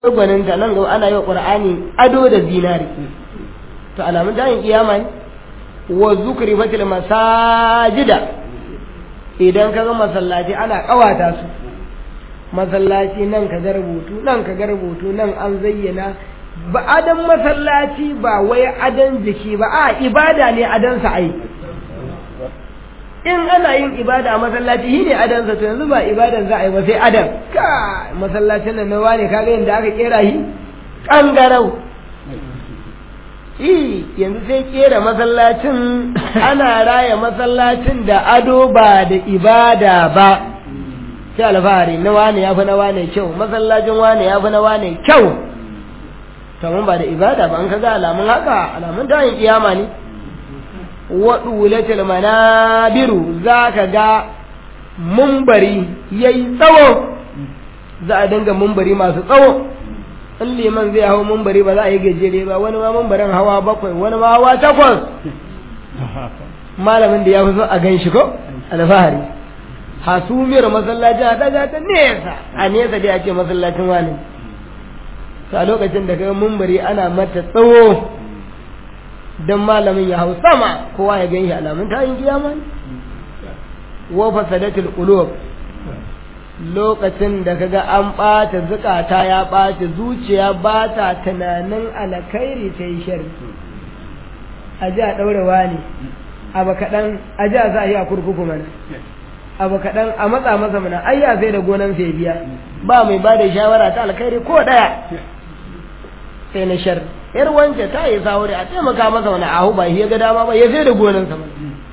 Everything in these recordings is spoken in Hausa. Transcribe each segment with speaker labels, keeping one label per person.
Speaker 1: gwaninta nan gaba ana yi wa ƙur'ani ado da zinari to alamun tayin kiyama ne wa zukri fatil masajida idan kaga masallaci ana kawata su masallaci nan ka ga rubutu nan ka ga rubutu nan an zayyana ba adan masallaci ba wai adan jiki ba a ibada ne adan sa ai in ana yin ibada a masallaci shine adan sa to yanzu ba ibadan za a yi ba sai adan ka masallacin nan na wane kaga yanda aka kera shi kangarau yanzu sai kera masallacin ana raya masallacin da ado ba da ibada ba sai alfahari na wane ya fi na wane kyau masallacin wane ya fi na wane kyau kamar ba da ibada ba an kaga alamun haka alamun tayin kiyama ne waɗulatul manabiru za ka ga mumbari yayi tsawo za a dinga mumbari masu tsawo in liman zai hau mumbari ba za a yi gajere ba wani ma mumbarin hawa 7 wani ma hawa 8 malamin da ya fi so a gan shi ko alfahari hasumiyar masallaci a daga ta nesa a nesa dai a ce masallacin wani a lokacin da kai mumbari ana mata tsawo don malamin ya hau sama kowa ya gan shi alamun ta yin kiyama ne wa fasadatul qulub lokacin da kaga an ɓata zukata ya ɓata zuciya ba ta tunanin alkhairi ta yi shari a ji a ɗaurewa ne abu kaɗan a ji a za a yi a kurkuku mana abu kaɗan a matsa masa mana ai ya sai da gonan sai biya ba mai ba da shawara ta alkhairi ko ɗaya sai na shar yar wance ta yi sawuri a taimaka masa wani ahu ba shi ya ga dama ba ya sai da gonan sa mana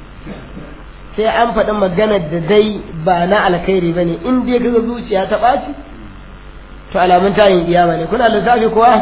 Speaker 1: sai an faɗi maganar da dai ba na alkhairi ba ne in dai kaga zuciya ta ɓaci to alamun tayin kiyama ne kuna lissafi kuwa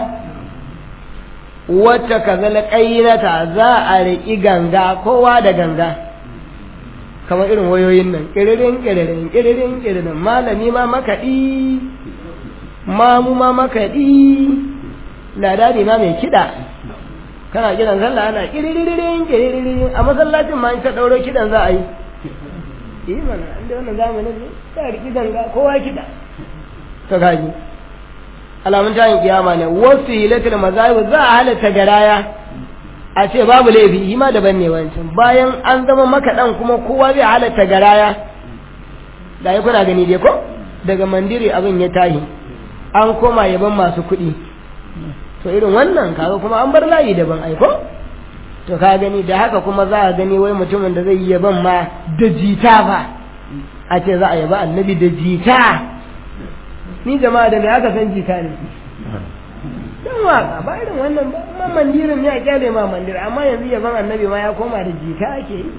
Speaker 1: wacce ka zala ƙainata za a riƙi ganga kowa da ganga kamar irin wayoyin nan ƙiririn malami ma makaɗi mamu ma makaɗi ladani ma mai kiɗa kana kiɗan sallah ana ƙiririn a masallacin ma in ta ɗauro kiɗan za a yi mana inda wannan zamanin ne ta riki ganga kowa kiɗa ta gaji alamun tayin kiyama ne wasu hilatul mazahib za a halatta garaya a ce babu laifi shi ma daban ne wancan bayan an zama makaɗan kuma kowa zai halatta garaya da ya kuna gani dai ko daga mandiri abin ya tahi an koma yaban masu kuɗi to irin wannan kaga kuma an bar layi daban aiko to ka gani da haka kuma za a gani wai mutumin da zai yi yaban ma da jita ba a ce za a yaba annabi da jita ni jama'a da me aka san jita ne dan waka ba irin wannan ba amma mandirin ne a kyale ma mandir amma yanzu yaban annabi ma ya koma da jita ake yi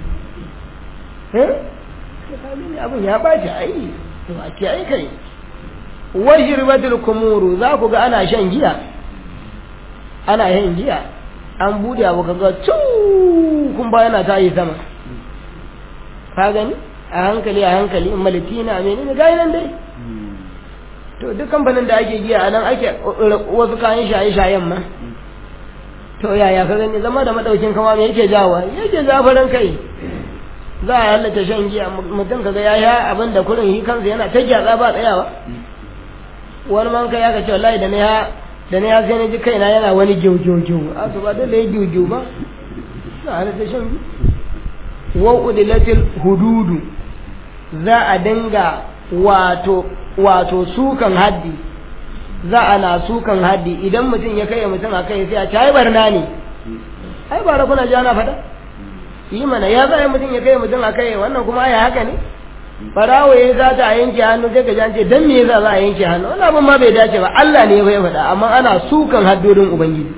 Speaker 1: abin ya baci ai to ake ai kai wajirbatul kumuru za ku ga ana shan giya ana yin giya an bude abu kaga kun ba yana tayi sama ka gani a hankali in malitina menene ga nan dai to duk kamfanin da ake giya anan ake wasu kayan shaye-shayen ma to yaya ka gani zama da madaukin kama me yake jawo yake zafaran kai za a halatta shan giya mutum kaga yaya abin da kurin yi kansa yana ta gyatsa ba tsayawa wani man kai aka ce wallahi da ne ya sai na ji kaina yana wani gyau a su ba dole ya gyau ba na halatta shan giya wa udilatil hududu za a dinga wato sukan haddi za a na sukan haddi idan mutum ya kai mutum a kai sai a ci ai barna ne ai bara kuna ji ana faɗa yi mana ya zai mutum ya kai mutum a kai wannan kuma ya haka ne barawo ya za ta yanke hannu sai ka jance dan me yasa za a yanke hannu wannan abin ma bai dace ba Allah ne ya faɗa amma ana sukan haddodin ubangiji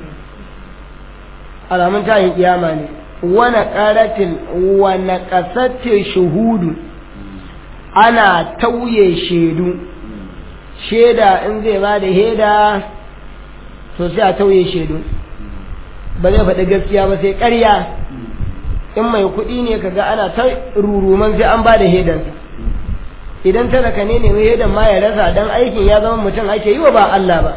Speaker 1: alamun tayin kiyama ne wa naqasatil shuhudu ana tauye shedu sheda in zai ba da heda to sai a tauye shedu ba zai faɗi gaskiya ba sai ƙarya in mai kuɗi ne kaga ana ta ruruman sai an ba da hedansa idan talaka ne mai hedan ma ya rasa dan aikin ya zama mutum ake yi wa ba Allah ba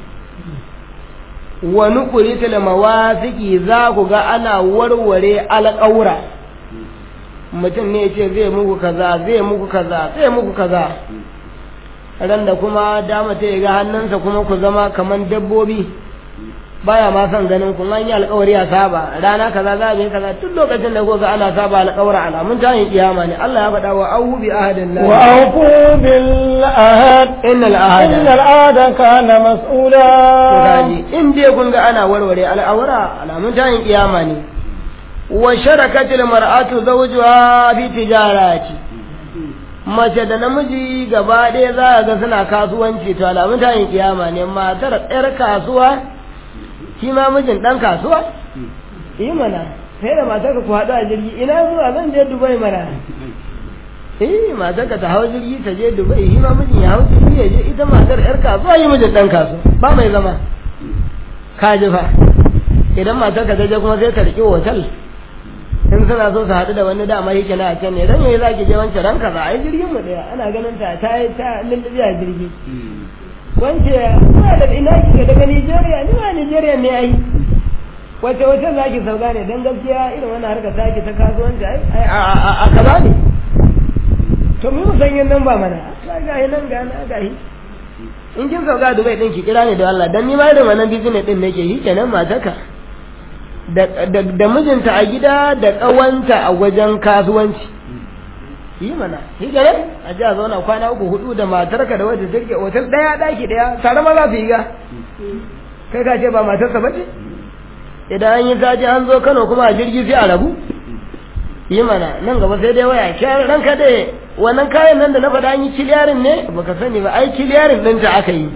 Speaker 1: wa nuqritul mawasiqi za ku ga ana warware alƙaura mutum ne ce zai muku kaza ran da kuma dama ta ga hannunsa kuma ku zama kaman dabbobi baya ma son ganin kun an yi alƙawari a saba rana kaza za a yi kaza tun lokacin da kuka ana saba alƙawara alamun tayin kiyama ne Allah ya faɗa wa auhu bi ahadillah
Speaker 2: wa aufu bil ahad
Speaker 1: innal ahada
Speaker 2: kana mas'ula
Speaker 1: kaji in dai kun ga ana warware al'awara alamun tayin kiyama ne wa sharakatil mar'atu zawjuha fi tijarati mace da namiji gaba ɗaya za a ga suna kasuwanci to alamun tayin kiyama ne matar ɗayar kasuwa shi ma mijin ɗan kasuwa yi mana sai da matar ka ku haɗu a jirgi ina zuwa zan je dubai mana matar ka ta hau jirgi ta je dubai shi ma mijin ya hau jirgi ya je ita matar ƴar kasuwa yi mijin ɗan kasuwa ba mai zama ka ji fa idan matar ka ta je kuma sai ta riƙi hotel in suna so su haɗu da wani dama yake na a can ne dan yayi za ki je wancan ranka za a yi jirgin mu ɗaya ana ganin ta yi ta lullubi a jirgi wance ba da ina kike daga Nigeria ni ma Nigeria ne ai wace zaki sauka ne dan gaskiya irin wannan harka take ta kasuwanci ai a kaza ne to mu san yin nan ba mana ga nan ga na ga in kin sauka Dubai din ki kira ni da Allah dan ni ma irin wannan business din nake yi kenan mataka da mijinta a gida da kawanta a wajen kasuwanci yi mana shi gare a ji a zauna kwana 3-4 da matarka da wadda take otal daya daki daya tare ma za su yi ga kai ka ce ba matarsa ba ce idan an yi saji an zo Kano kuma a jirgi sai a rabu yi mana nan gaba sai dai waya kyar ranka dai wannan kayan nan da na faɗa an yi kiliyarin ne baka sani ba ai kiliyarin ɗinta aka yi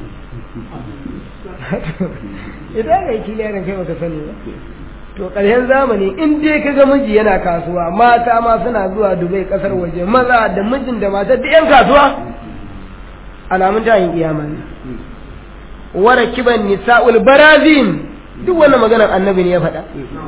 Speaker 1: idan ka yi kiliyarin kai baka sani ba to ƙarshen zamani in dai kaga miji yana kasuwa mata ma suna zuwa Dubai kasar waje maza da mijin da matar da yan kasuwa alamun tayin kiyama ne wara kiban nisa'ul barazin duk wannan maganar annabi ne ya faɗa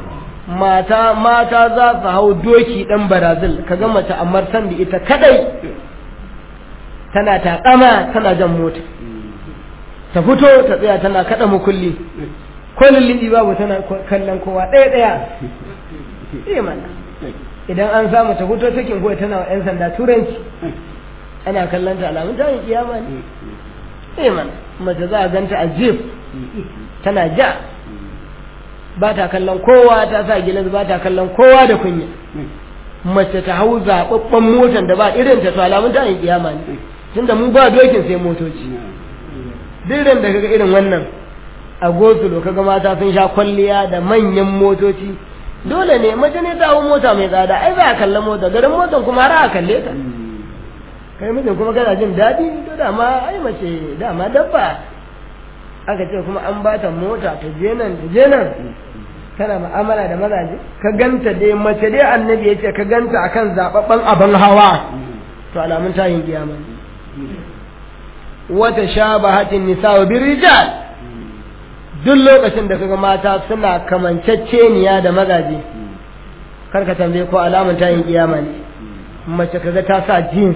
Speaker 1: mata za su hau doki dan Brazil kaga mace amma san da ita kadai tana takama tana jan mota ta fito ta tsaya tana kada mukulli kullum liɗi babu tana kallon kowa ɗaya mana idan an samu ta fito cikin kawai tana wa 'yan sanda turanci ana kallon ta alamun ta yin kiyama ne mana mace za a ganta a jeep tana ja ba ta kallon kowa ta sa gilas ba ta kallon kowa da kunya mace ta hau zaɓaɓɓen motar da ba irin ta to alamun ta yin kiyama ne tunda mu ba dokin sai motoci duk da kaga irin wannan a gosulo kaga mata sun sha kwalliya da manyan motoci dole ne mace ne ta hau mota mai tsada ai za a kalla mota garin motan kuma har a kalle ta kai mijin kuma kana jin daɗi to dama ai mace dama dabba aka ce kuma an ba ta mota ta je nan kana mu'amala da mazaje ka ganta dai mace dai annabi ya ce ka ganta akan zababban abin hawa to alamun tayin kiyama wata shabahatin nisa bir rijal duk lokacin da kaga mata suna kamanceceniya da mazaje karka tambaye ko alamun tayin kiyama ne mace kaga ta sa jeans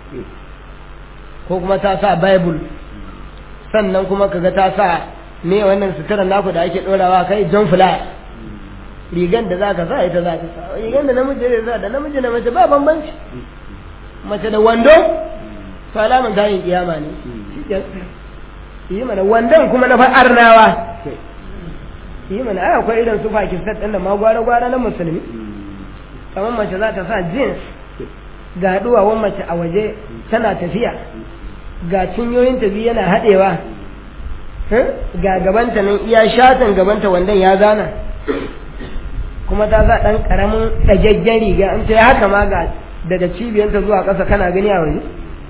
Speaker 1: ko kuma ta sa bible sannan kuma kaga ta sa me wannan sutura naku da ake dorawa kai john fly rigan da zaka sa ita zaka sa rigan da namiji zai sa da namiji da mace ba bambanci mace da wando to alamun tayin kiyama ne yi mana wandan kuma na arnawa yi mana ai akwai irin su Pakistan din da ma gwara na musulmi kamar mace za ta sa jeans ga duwawan mace a waje tana tafiya ga cinyoyin ta biyu yana hadewa ga gabanta nan iya shatan gabanta wandan ya zana kuma ta sa dan karamin dagaggen riga an ta haka ma ga daga cibiyanta zuwa ƙasa kana gani a waje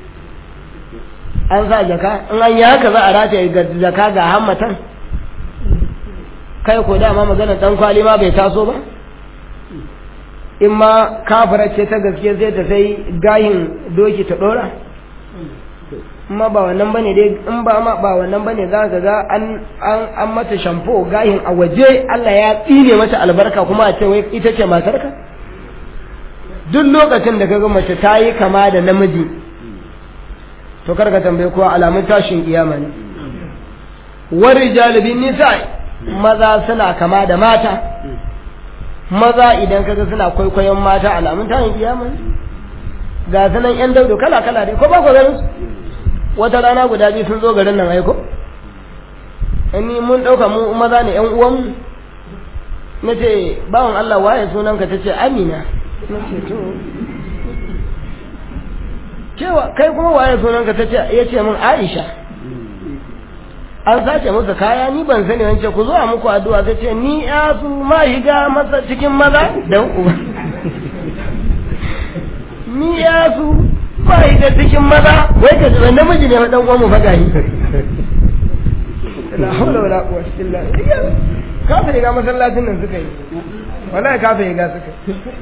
Speaker 1: an sa jaka in an yi haka za a rataye ga jaka ga hammatan kai ko dama maganar dan kwali ma bai taso ba in ma kafira ce ta gaske sai ta sai gahin doki ta dora amma ba wannan bane dai in ba wannan bane za ka ga an mata shampo gahin a waje Allah ya tsine mata albarka kuma a ce wai ita ce matarka duk lokacin da kaga mace ta yi kama da namiji to karka tambaye kowa alamun tashin kiyama ne warijal bin nisa'i maza suna kama da mata maza idan kaga suna kwaikwayon mata alamun tashin kiyama ne ga sanan yan daudo kala kala dai ko ba ku ganin su wata rana guda biyu sun zo garin nan aiko ni mun ɗauka mu maza ne ƴan uwan na ce bawan Allah waye sunanka ta ce Amina na ce to cewa kai kuma waye sunanka ta ce ya ce min Aisha an sace musu kaya ni ban sani wance ku zo a muku addu'a ta ce ni ya su ma shiga masa cikin maza dan uba ni ya su ma shiga cikin maza wai ka ji namiji ne dan uwan mu faga yi la hawla wala quwwata illa billah kafa ga masallacin nan suka yi wallahi kafa ga suka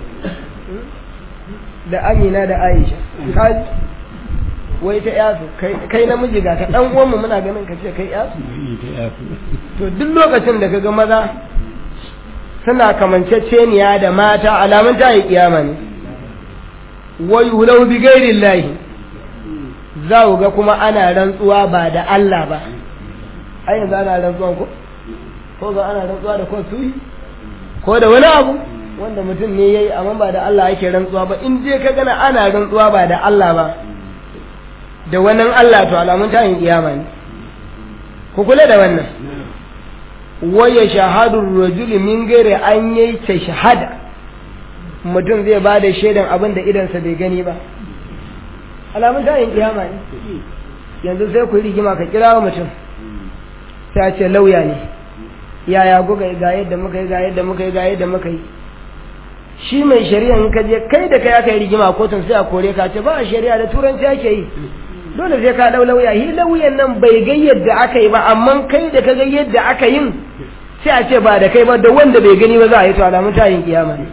Speaker 1: da Amina da Aisha kai wai ta yasu kai namiji ga ka dan uwanmu muna ganin ka ce kai yasu to duk lokacin da kaga maza suna kamanceceniya da mata alamun ta yi kiyama ne wa yulau bi ghairi llahi za ga kuma ana rantsuwa ba da Allah ba ai yanzu ana rantsuwa ko ga ana rantsuwa da kotu ko da wani abu wanda mutum ne yayi amma ba da Allah yake rantsuwa ba in je ka gana ana rantsuwa ba da Allah ba da wannan Allah to alamun tayin kiyama ne ku kula da wannan waya shahadu rajuli min gairi an yi ta shahada mutum zai ba da shaidan abin da idansa bai gani ba alamun tayin kiyama ne yanzu sai ku rigima ka kira wa mutum sai ce lauya ne yaya guga ga yadda muka yi ga yadda muka yi ga yadda muka yi shi mai shari'a in ka je kai da kai aka yi rigima kotun sai a kore ka ce ba a shari'a da turanci ake yi dole sai ka dau lauya hi lauyan nan bai ga yadda aka yi ba amma kai da ka ga yadda aka yin sai a ce ba da kai ba da wanda bai gani ba za a yi to alamun tayin kiyama ne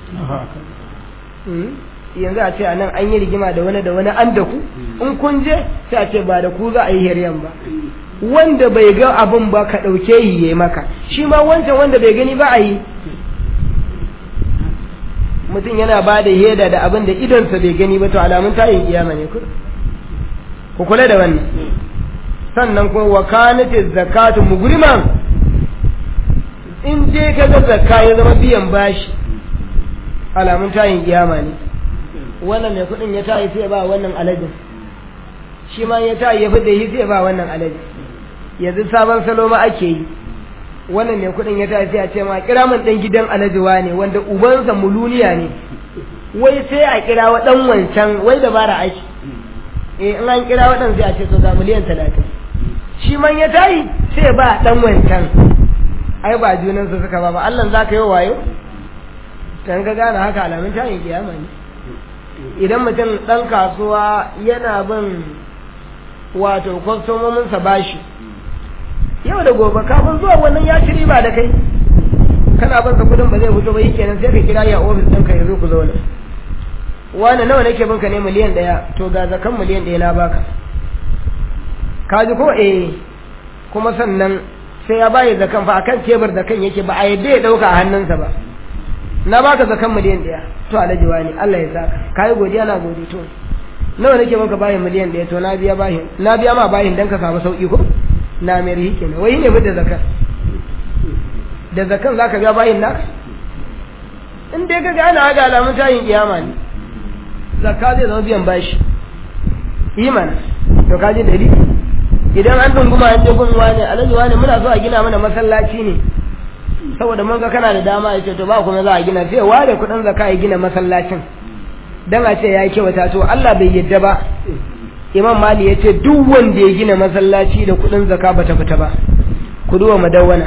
Speaker 1: yanzu a ce a nan an yi rigima da wani an da ku in kun je sai a ce ba da ku za a yi shari'an ba wanda bai ga abin ba ka ɗauke yi yayi maka shi ma wancan wanda bai gani ba a yi mutum yana ba da heda da abin da idonsa bai gani ba to alamun tayin kiyama ne ku kula da wannan sannan kuma wa kanati zakatu mugriman in je ka ga zakka ya zama biyan bashi alamun tayin kiyama ne wannan mai kudin ya tayi sai ba wannan alajin shi ma ya tayi ya fida yi sai ba wannan alajin yanzu sabon salo ma ake yi wannan mai kudin ya tayi sai a ce ma kira min dan gidan alajiwa ne wanda ubansa muluniya ne wai sai a kira wa dan wancan wai dabara aiki in an kira wadan sai a ce to ga miliyan 30 shi man ya tayi sai ba dan wancan ai ba junan su suka ba Allah zaka yi wayo dan ga gane haka alamun tayin kiyama ne idan mutum dan kasuwa yana bin wato kwastomomin sa bashi yau da gobe kafin zuwa wannan ya ci riba da kai kana ban ka kudin ba zai fito ba kenan sai ka kira ya office ɗinka ya zo ku zauna wani nawa nake banka ne miliyan 1 to ga zakan miliyan 1 na baka kaji ko kuma sannan sai ya bayi zakan fa akan tebur da kan yake ba a yadda ya dauka a hannunsa ba na baka zakan miliyan 1 to alaji wani Allah ya saka kai godiya na gode to nawa nake banka bayin miliyan 1 to na biya ma bayin dan ka samu sauki ko na mai rihi kenan wai ne bada zakan da zakan zaka ga bayin naka in dai ka ga ana ga alamun tayin kiyama ne zakka zai zama biyan bashi imana to kaji dalili idan an dunguma an je gunwa ne alaji wani muna so a gina mana masallaci ne saboda mun ga kana da dama yace to ba kuma za a gina sai ware kudin zakka ya gina masallacin dan a ce yayi kyauta to Allah bai yadda ba Imam Mali yace duk wanda ya gina masallaci da kudin zakka bata fita ba ku duwa madawwana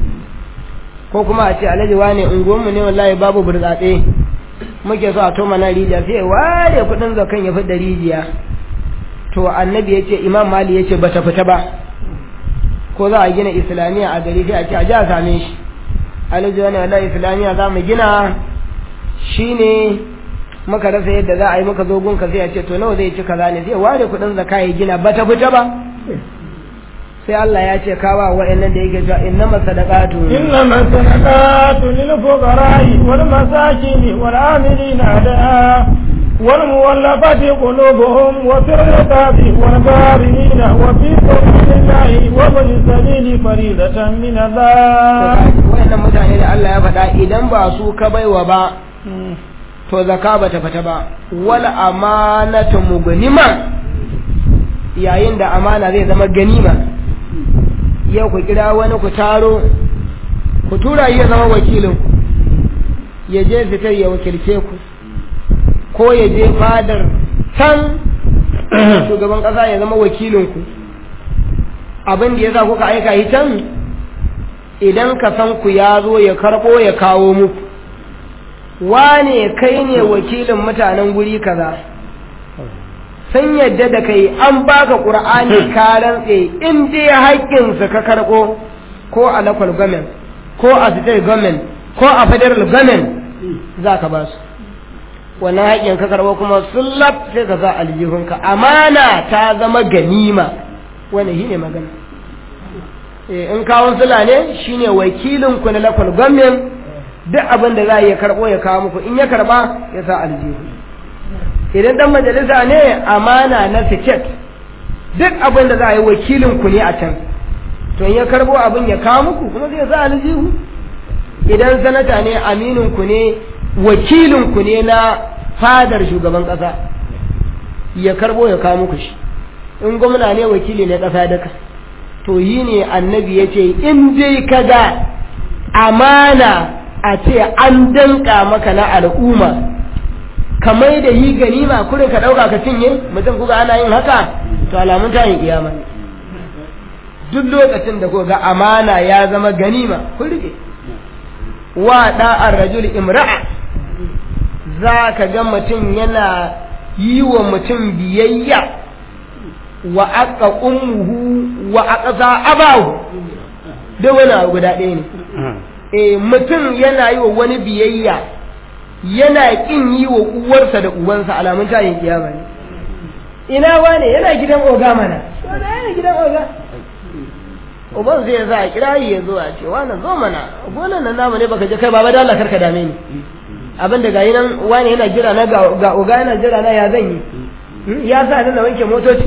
Speaker 1: ko kuma a ce alaji wani unguwanmu ne wallahi babu burtsatse muke so a to mana rijiya sai ware kudin zakan ya fi da rijiya to annabi yace Imam Mali yace bata fita ba ko za a gina islamiya a gari sai a ce a ji a same shi alaji wani wallahi islamiya za mu gina shine muka rasa yadda za a yi muka zo gunka sai a ce to nawa zai ci kaza ne sai ware kudin zakka ya gina bata fita ba sai Allah ya ce kawa wa'annan da yake cewa innamas sadaqatu
Speaker 2: lil fuqara'i wal masakin wal amilina ada wal muwallafati qulubuhum wa fil riqabi wal gharimina wa fi sabilillahi wa bil sabili faridatan min Allah
Speaker 1: wa'annan mutane da Allah ya faɗa idan ba su ka baiwa ba to zakka bata fata ba wal amanatu mughniman yayin da amana zai zama ganima yau ku kira wani ku taro ku tura ya zama wakilin ya je fitar ya wakilce ku ko ya je fadar can shugaban kasa ya zama wakilin ku abin da ya sa kuka aika yi can idan ka san ku ya zo ya karbo ya kawo muku wane kai ne wakilin mutanen guri kaza sun yadda da kai an baka qur'ani ka rantse in dai haƙƙin su ka karbo ko a local government ko a state government ko a federal government za ka ba su wannan haƙƙin ka karbo kuma sullab sai ka sa aljihunka amana ta zama ganima wannan shine magana in kawun sula ne shine wakilin ku na local government duk abin da za a iya karbo ya kawo muku in ya karba ya sa aljihu idan dan majalisa ne amana na ticket duk abin da za a yi wakilin ku ne a can to in ya karbo abin ya kawo muku kuma zai sa aljihu idan sanata ne aminin ku ne wakilin ku ne na fadar shugaban kasa ya karbo ya kawo muku shi in gwamna ne wakili ne kasa duka to yi ne annabi ya ce in dai kaga amana a ce an danka maka na al'umma kamar da yi ganima kurin ka dauka ka cinye mutum kuga ana yin haka to alamun tayin kiyama ne duk lokacin da kuga amana ya zama ganima kun rike wa da'ar rajul imra'a za ka ga mutum yana yi wa mutum biyayya wa aka ummuhu wa aqsa abahu da wani guda ɗaya ne mutum yana yi wa wani biyayya yana kin yi wa uwarsa da uwansa alamun tayin kiyama ne ina wane yana gidan oga mana wanda yana gidan oga uban zai za a kira ya zo a ce wani zo mana gonan nan namu ne baka je kai baba da Allah karka dame ni abin da gayi nan wani yana jira na ga oga yana jira na ya zan yi ya sa da wanke motoci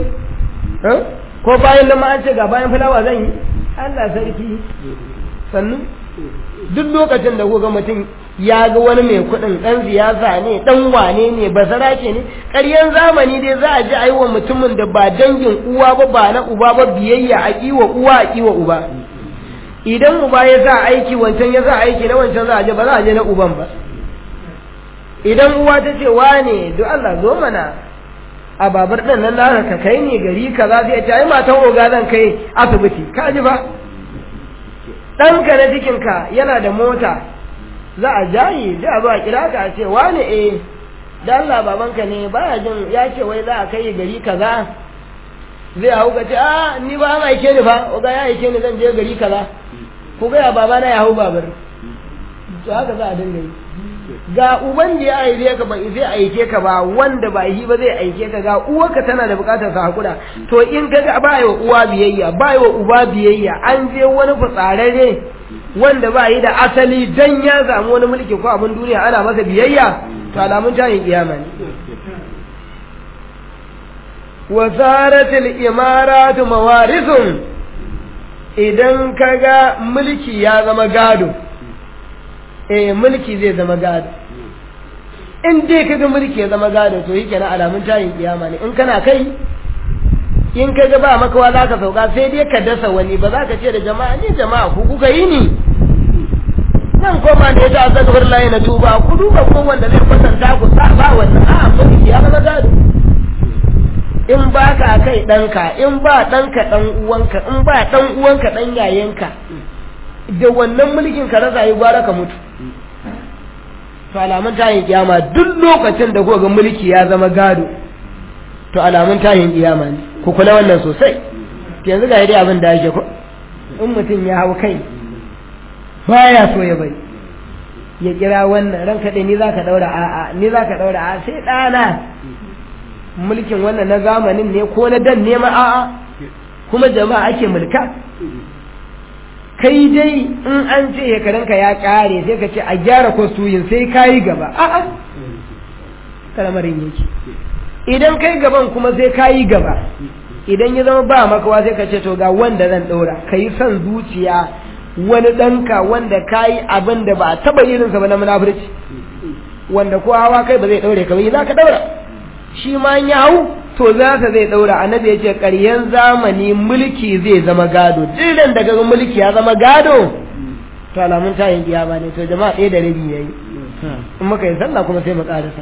Speaker 1: ko bayan lamma an ce ga bayan fulawa zan yi Allah sarki sannu duk lokacin da kuka mutum ya ga wani mai kuɗin ɗan siyasa ne ɗan wane ne basarake ne ƙaryan zamani dai za a ji a yi wa mutumin da ba dangin uwa ba na uba ba biyayya a ƙiwa uwa a ƙiwa uba idan uba ya sa aiki wancan ya sa aiki na wancan za a je ba za a je na uban ba idan uwa ta ce wane duk Allah zo mana a babar ɗan nan naka ka kai ne gari kaza sai ta yi matan oga zan kai asibiti ka ji ba ɗanka na cikinka yana da mota za a jayi da ba kira ka ce wani da Allah babanka ne baya jin ya ce wai za a kai gari kaza zai hau ka ce ni ba an aike ni fa oga ya aike ni zan je gari kaza ko ga ya baba na ya hau babar to haka za a dinga yi ga uban da ya aike ka ba zai aike ka ba wanda ba yi ba zai aike ka ga uwarka tana da bukatar sa hakura to in kaga ba yi wa uwa biyayya ba yi wa uba biyayya an je wani fitsararre wanda ba yi da asali dan ya samu wani mulki ko abin duniya ana masa biyayya to alamun tayin kiyama ne wa zaratil imaratu mawarithun idan kaga mulki ya zama gado mulki zai zama gado in dai kaga mulki ya zama gado to yake na alamun tayin kiyama ne in kana kai in kaga ba makawa zaka sauka sai dai ka dasa wani ba za ka ce da jama'a ni jama'a ku kuka yi ni nan koma ne ta azzabar layi na tuba ku duba ko wanda zai kwatanta ku ba wannan mulki ya zama gado in ba ka kai ɗanka in ba ɗanka ɗan uwanka in ba ɗan uwanka ɗan yayanka da wannan mulkin ka rasa yi gwara ka mutu to alamun tayin kiyama duk lokacin da kuka ga mulki ya zama gado to alamun tayin kiyama ne ku kula wannan sosai yanzu ga dai abin da yake ko in mutum ya hau kai baya so ya bai ya kira wannan ranka dai ni zaka daura a'a ni zaka daura a'a sai dana mulkin wannan na zamanin ne ko na dan ne ma a'a kuma jama'a ake mulka kai dai in an ce hekaranka ya kare sai ka ce a gyara kostuyin sai kayi gaba a'a kalamarin yake idan kai gaban kuma sai kayi gaba idan ya zama ba makawa sai ka ce to ga wanda zan daura kai son zuciya wani danka wanda kayi abin da ba taba irinsa ba na munafurci wanda ko hawa kai ba zai daure ka ba za ka daura shi ma ya hau to za ka zai daura annabi ya ce ƙaryen zamani mulki zai zama gado dilan daga mulki ya zama gado to alamun tayin kiyama ne to jama'a ɗaya da rabi yayi in muka yi sallah kuma sai mu ƙarasa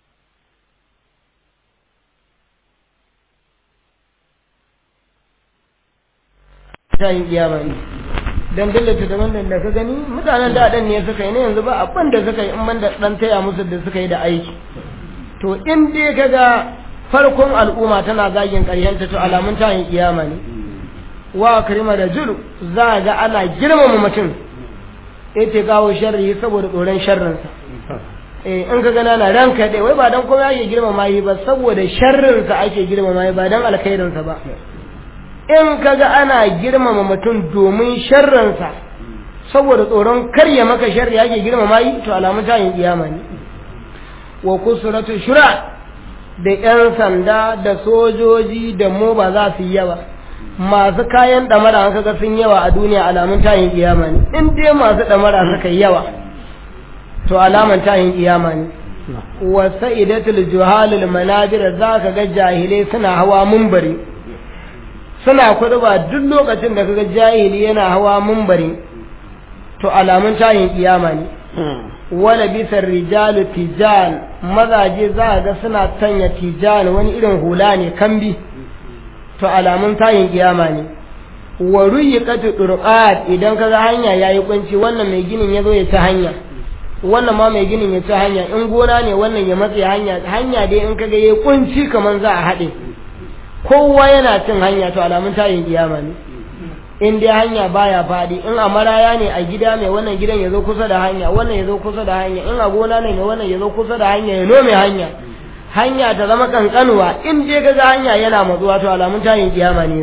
Speaker 1: tayin kiyama ne dan dillata da wannan da ka gani mutanen da dan ne suka yi ne yanzu ba abin da suka yi in man da dan taya musu da suka yi da aiki to in dai kaga farkon al'umma tana zagin ƙaryanta to alamun tayin kiyama ne wa karima da julu za ga ana girmama mutum ita gawo sharri saboda tsoron sharrinsa in ka gana na ranka dai wai ba dan komai ake girmama yi ba saboda sharrinsa ake girmama yi ba dan alkhairinsa ba in ka ga ana girmama mutum domin sharrinsa saboda tsoron karya maka sharri ake girmama yi to alamun tayin kiyama ne wa kusuratu shura da 'yan sanda da sojoji da mu ba za su yi yawa masu kayan ɗamara an kaga sun yawa a duniya alamun tayin kiyama ne in dai masu ɗamara suka yi yawa to alamun tayin kiyama ne wa sa'idatul juhalul manabir za ka ga jahilai suna hawa mumbari suna kuduba duk lokacin da kaga jahili yana hawa mumbari to alamun tayin kiyama ne wala bisar rijalu tijal mazaje za ga suna sanya tijal wani irin hula ne kambi to alamun tayin kiyama ne wa ruyiqatu durqat idan kaga hanya yayi kunci wannan mai ginin yazo ya ci hanya wannan ma mai ginin ya ci hanya in gona ne wannan ya matse hanya dai in kaga yayi kunci kaman za a hade kowa yana cin hanya to alamun tayin kiyama ne in dai hanya baya fadi in a maraya ne a gida mai wannan gidan yazo kusa da hanya wannan yazo kusa da hanya in a gona ne mai wannan yazo kusa da hanya ya nome hanya ta zama kankanuwa in dai kaga hanya yana matsuwa to alamun tayin kiyama ne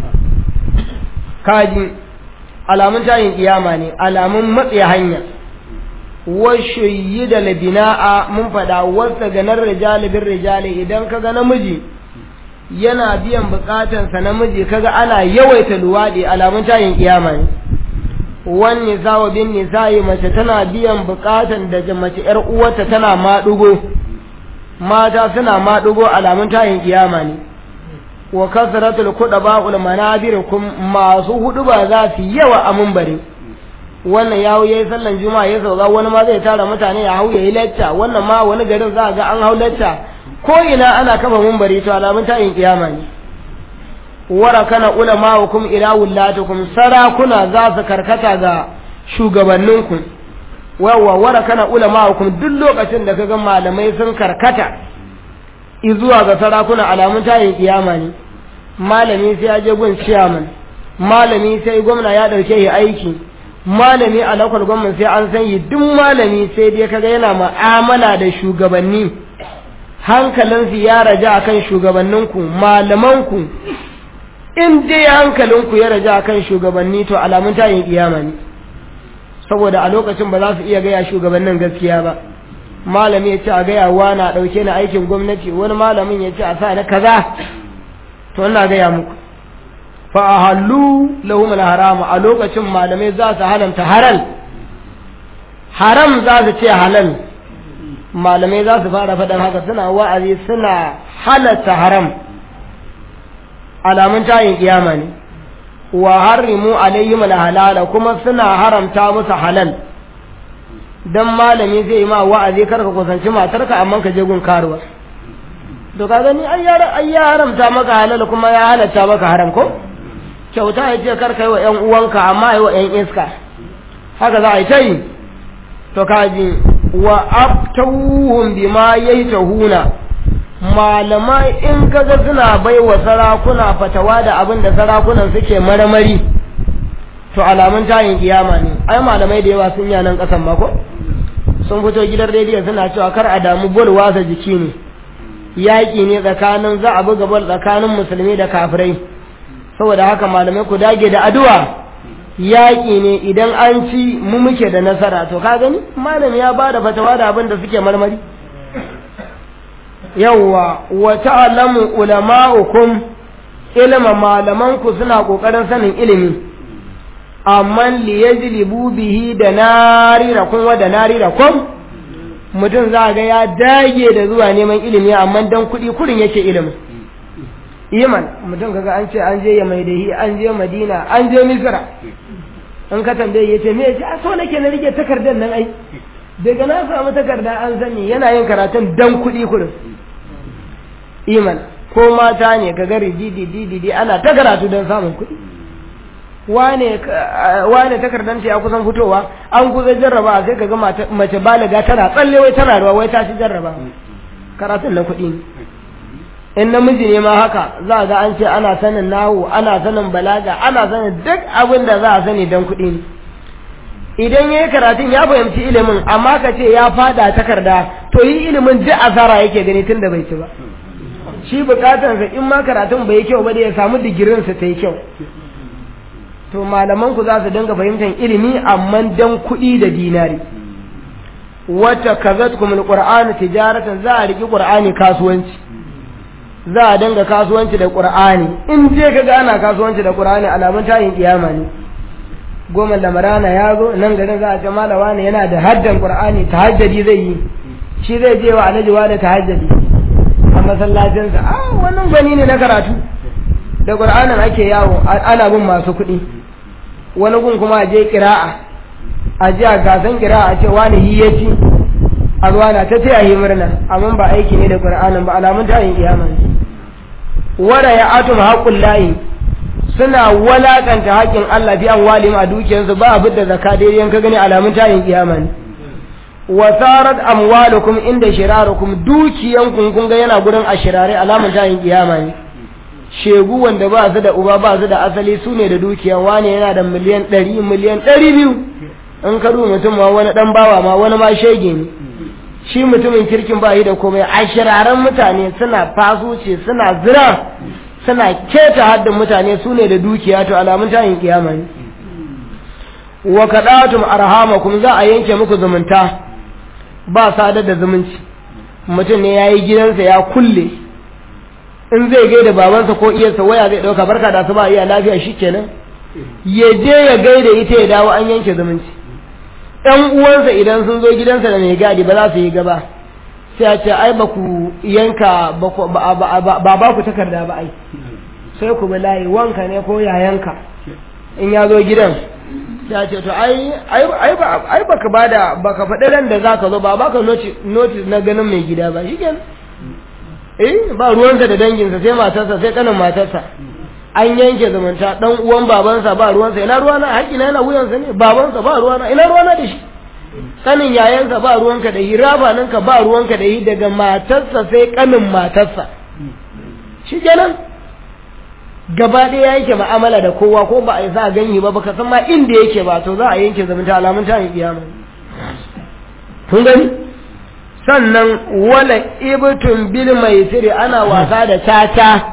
Speaker 1: kaji alamun tayin kiyama ne alamun matsi hanya washu yida labina'a mun fada wasa ganar rijali bin rijali idan kaga namiji yana biyan bukatansa namiji kaga ana yawaita luwadi alamun tayin kiyama ne wan nisa'a bin nisa'i mace tana biyan bukatan da mace yar uwarta tana madugo mata suna madugo alamun tayin kiyama ne wa kasratul qudaba'ul manabirikum masu hudu ba za su yawa a munbari wannan yawo yayi sallan juma'a ya sauka wani ma zai tara mutane ya hau yayi lacca wannan ma wani garin za ga an hau lacca ko ina ana kafa munbari to alamun tayin kiyama ne warakana ulama'ukum ila wallatukum sarakuna za su karkata ga shugabanninku wawa warakana ulama'ukum duk lokacin da kaga malamai sun karkata izuwa ga sarakuna alamun tayin kiyama ne malami sai ya je gun chairman malami sai gwamna ya dauke shi aiki malami a local government sai an san yi duk malami sai dai kaga yana mu'amala da shugabanni hankalinsu ya raja akan shugabanninku malamanku in dai hankalinku ya raja akan shugabanni to alamun tayin kiyama ne saboda a lokacin ba za su iya gaya shugabannin gaskiya ba malami ya ce a gaya wa na ɗauke na aikin gwamnati wani malamin ya ce a sa na kaza to ina gaya muku fa ahallu lahum alharam a lokacin malamai za su halalta haram za su ce halal malamai za su fara faɗan haka suna wa'azi suna halatta haram alamun tayin kiyama ne wa harrimu alaihim alhalala kuma suna haramta musu halal dan malami zai ma wa'azi karka kusanci matarka amma ka je gun karuwa to ka gani ai ya haramta maka halal kuma ya halatta maka haram ko kyauta ya ce karka yi wa ƴan uwanka amma yi wa ƴan iska haka za a yi ta yi to kaji wa abtawhum bima yaytahuna malamai in kaga suna baiwa sarakuna fatawa da abin da sarakunan suke marmari to alamun tayin kiyama ne ai malamai da yawa sun yi nan kasan ma ko sun fito gidan rediyo suna cewa kar a damu bol wasa jiki ne yaki ne tsakanin za a buga bol tsakanin musulmi da kafirai saboda haka malamai ku dage da addu'a yaki ne idan an ci mu muke da nasara to ka gani malami ya bada fatawa da abin da suke marmari yawwa wa ta'lamu ulama'ukum ilma malamanku suna kokarin sanin ilimi amma li yajlibu bihi da narirakum wa da narirakum mutum za ga ya dage da zuwa neman ilimi amma dan kudi kurin yake ilimi Yaman mutum kaga an ce an je Yamaidahi an je Madina an je Misra in ka tambaye yace me yace a so nake na rike takardar nan ai daga na samu takarda an sani yana yin karatun dan kuɗi kurin Yaman ko mata ne kaga rididi ana ta karatu dan samun kuɗi wane takardar ta ya kusan fitowa an kusa jarraba sai kaga mace balaga tana tsalle wai tana ruwa wai ta ci jarraba karatun na kuɗi ne in namiji ne ma haka za ga an ce ana sanin nahu ana sanin balaga ana sanin duk abin da za a sani don kuɗi ne idan ya yi karatun ya fahimci ilimin amma ka ce ya fada takarda to yi ilimin duk asara yake gani tun da bai ci ba shi bukatarsa in ma karatun bai yi kyau ba da ya samu digirinsa ta yi kyau to malaman ku za su dinga fahimtar ilimi amma don kuɗi da dinari wata kazatkum alqur'anu tijaratan za a riki qur'ani kasuwanci za a danga kasuwanci da qur'ani in je kaga ana kasuwanci da qur'ani alamun tayin kiyama ne goma lamarana ya zo nan garin za a ce malawa ne yana da haddan qur'ani tahajjudi zai yi shi zai je wa alhaji wa da tahajjudi a masallacin sa wannan gani ne na karatu da qur'anin ake yawo ana bin masu kuɗi wani gun kuma a je qira'a a ji a gasan qira'a a ce wani yi yaci a zuwa na ta taya yi murna amma ba aiki ne da qur'anin ba alamun tayin kiyama ne wara ya atum haqqul lahi suna walakanta haƙin Allah fi amwalihim a dukiyarsu ba abin da zakka dai yanka gani alamun tayin kiyama ne wa sarat amwalukum inda shirarukum dukiyanku kun ga yana gurin ashirare alamun tayin kiyama ne shegu wanda ba su da uba ba su da asali su ne da dukiya wani yana da miliyan 100 miliyan 200 in ka duba mutum ma wani dan bawa ma wani ma shege ne shi mutumin kirkin ba yi da komai ashiraren mutane suna fasuce suna zira suna keta haddin mutane su ne da dukiya to alamun tayin kiyama ne wa kadatum arhamakum za a yanke muku zumunta ba sadar da zumunci mutum ne yayi gidansa ya kulle in zai gaida babansa ko iyarsa waya zai dauka barka da su ba iya lafiya shikenan ya je ya gaida ita ya dawo an yanke zumunci ɗan uwansa idan sun zo gidansa da mai gadi ba za su yi gaba sai a ce ai ba ku yanka ba ku takarda ba ai sai ku bala'i wanka ne ko yayanka in ya zo gidan sai a ce to ai baka faɗi ran da za ka zo ba baka notice na ganin mai gida ba shi kenan ba ruwansa da danginsa sai matarsa sai kanin matarsa an yanke zumunta dan uwan babansa ba ruwansa ina ruwana haƙina yana wuyansa ne babansa ba ruwana ina ruwana da shi kanin yayansa ba ruwanka da shi rabaninka ba ruwanka da shi daga matarsa sai kanin matarsa shi kenan gaba ɗaya yake ma'amala da kowa ko ba a yi za a ganyi ba baka san ma inda yake ba to za a yanke zumunta alamun ta yin kiyama kun gani sannan wala ibtun bil maisiri ana wasa da tata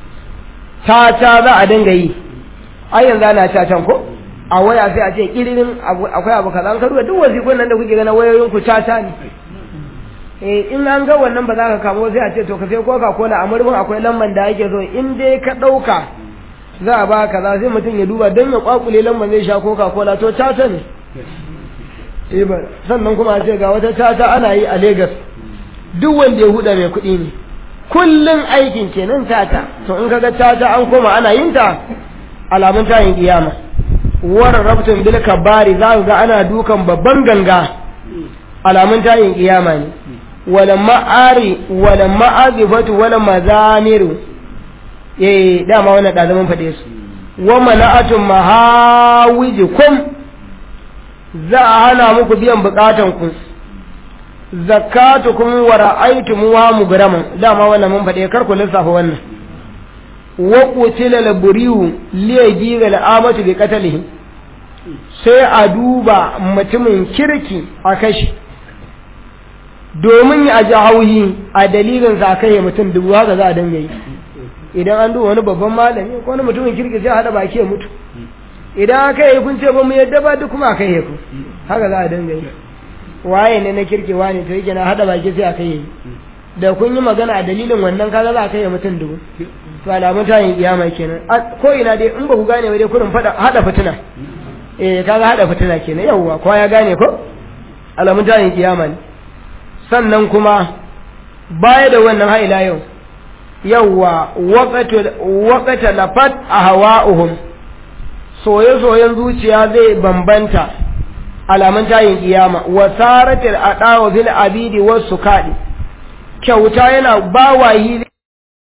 Speaker 1: za a dinga yi ai yanzu ana tatan ko a waya sai a ce kiririn akwai abu kaza an karuwa duk wasikun nan da kuke gana wayoyin ku tata ne in an ga wannan ba za ka kamo sai a ce to ka sai coca cola a murmun akwai lamban da ake so in dai ka dauka za a ba kaza sai mutum ya duba don ya kwakule lamban zai sha coca cola to tata ne sannan kuma a ce ga wata tata ana yi a Lagos duk wanda ya huda mai kuɗi ne kullun aikin kenan tata to in kaga tata an koma ana yin ta alamun tayin kiyama wara rabtun bil kabari za ga ana dukan babban ganga alamun tayin kiyama ne wala ma'azifatu wala mazamiru dama wannan da zaman fade su wa mana'atun mahawijikum za a hana muku biyan bukatan ku zakatukum wa ra'aytum wa mugraman dama wannan mun fade kar ku lissafa wannan wa qutila al-buriu liyajiza al-amatu bi qatlihi sai a duba mutumin kirki a kashi domin ya ji hauhi a dalilin sa kai mutum dubu haka za a dinga yi idan an duba wani babban malami ko wani mutumin kirki sai hada baki ya mutu idan aka yi kun ce ba mu yadda ba duk kuma aka yi ku haka za a dinga yi waye ne na kirki wane to yake na hada baki sai aka yi da kun yi magana a dalilin wannan kaga za a kai mutum dubu to alamun tayin kiyama kenan ko ina dai in ba ku gane ba dai kurin hada fitina kaga hada fitina kenan yawwa ko ya gane ko alamun tayin kiyama ne sannan kuma baya da wannan haila yau yawwa waqata lafat ahwa'uhum soye-soyen zuciya zai bambanta alamun tayin kiyama wa saratil adawa bil abidi was sukadi kyauta yana bawayi